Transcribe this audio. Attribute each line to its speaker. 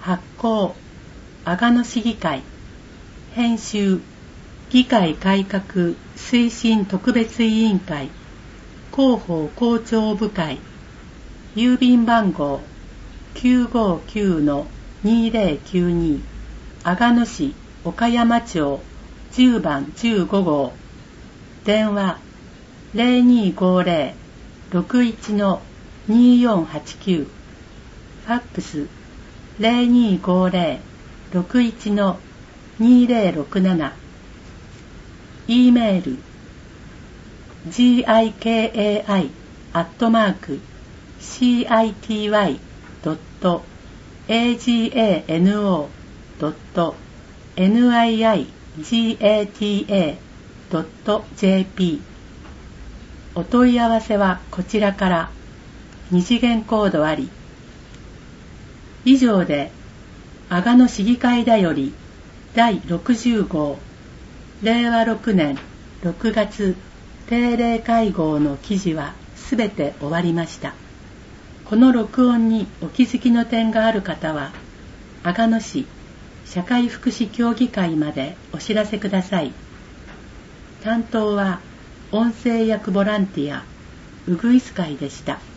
Speaker 1: 発行阿賀野市議会編集議会改革推進特別委員会広報広聴部会郵便番号 959-2092 阿賀野市岡山町10番15号電話 0250-61-2489 ファックス 0250-61-2067 E メール giki@city.agano.niigata.jp お問い合わせはこちらから。二次元コードあり。以上で阿賀野市議会だより第60号令和6年6月定例会合の記事はすべて終わりました。この録音にお気づきの点がある方は阿賀野市社会福祉協議会までお知らせください。担当は音声役ボランティアうぐいす会でした。